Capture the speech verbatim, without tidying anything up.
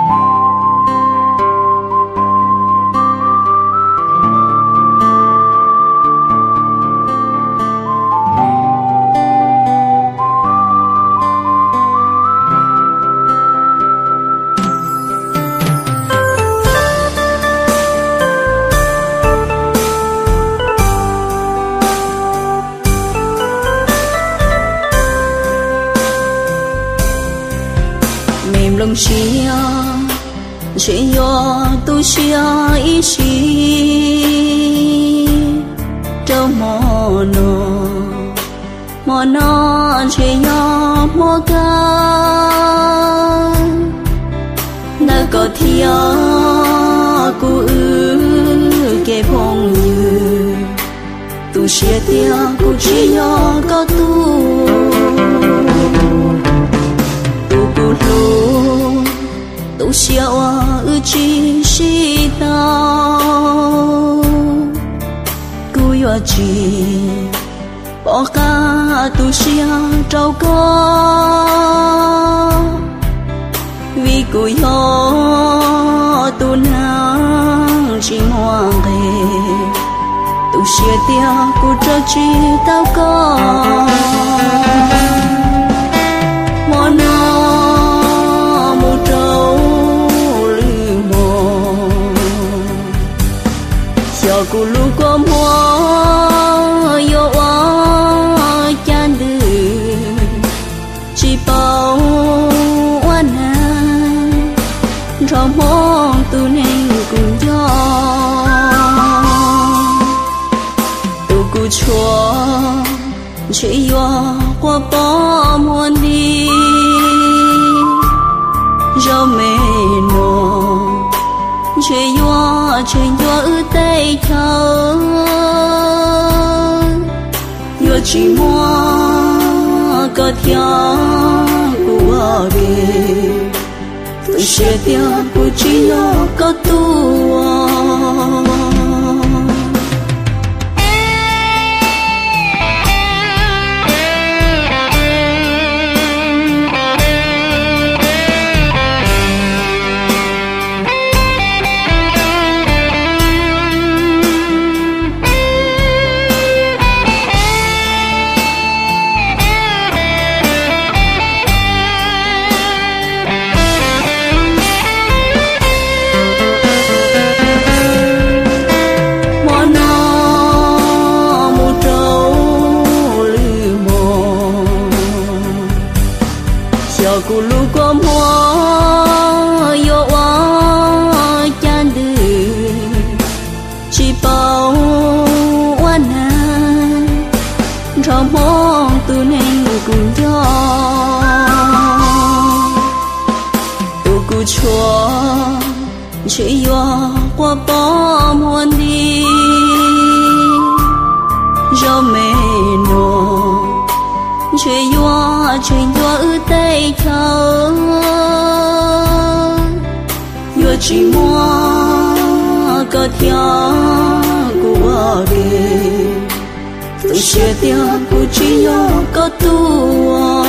lòng xia chuyện yo tu xia ý xì trâu mò nô mò nó chuyện yo mò ca na có thia cu ư kê phong như tu xia tia cu chi yo có tu tu xia ư chi si tao cu yo chi bỏ ca tu xia trâu có vì cu yo tu nang chi ngoan kề tu xia tia cu trâu chi tao có món cô lu có mua yo a chan đưa chỉ bao oan hàn cho mong tu nên cùng cho tu cu chúa chỉ yo qua bỏ muôn đi cho mẹ nó chuyện yo chuyện yo ư tay thơ yo chỉ mua có theo của về tôi sẽ theo của chỉ yo có tu cô lu có mua yo a chan đưa chỉ bao oan hàn cho mong tu nên cùng cho tu cu chúa chỉ yo qua bỏ muôn đi cho mẹ nó chuyện yo chuyện yo ư tay thơ yo chỉ mua có theo của về tôi sẽ theo của chỉ yo có tu